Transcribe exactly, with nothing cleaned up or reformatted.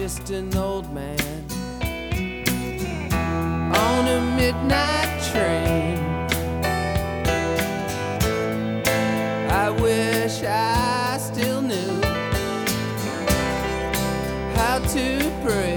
just an old man on a midnight train. I wish I still knew how to pray.